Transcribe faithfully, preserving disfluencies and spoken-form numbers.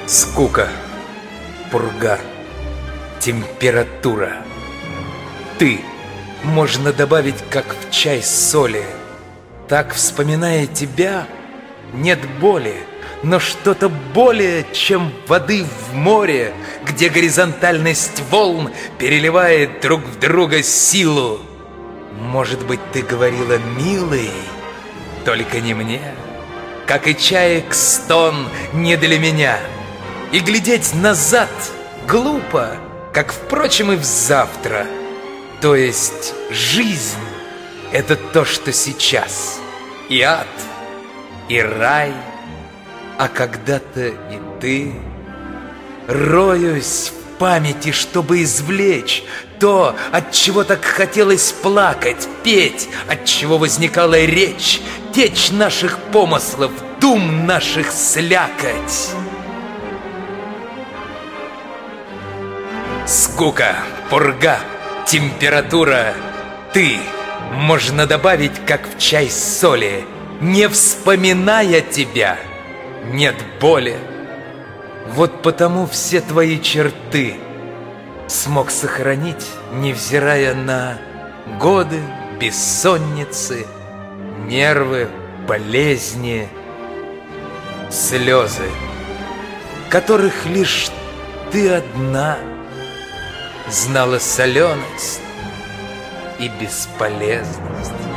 Скука, пурга, температура. Ты можно добавить, как в чай соли. Так, вспоминая тебя, нет боли, но что-то более, чем воды в море, где горизонтальность волн переливает друг в друга силу. Может быть, ты говорила, милый, только не мне, как и чаек стон не для меня. И глядеть назад глупо, как, впрочем, и в завтра. То есть жизнь — это то, что сейчас, и ад, и рай, а когда-то и ты. Роюсь в памяти, чтобы извлечь то, от чего так хотелось плакать, петь, от чего возникала речь, течь наших помыслов, дум наших слякоть. Скука, пурга, температура. Ты можно добавить, как в чай соли. Не вспоминая тебя, нет боли. Вот потому все твои черты смог сохранить, невзирая на годы, бессонницы, нервы, болезни, слезы, которых лишь ты одна знала соленость и бесполезность.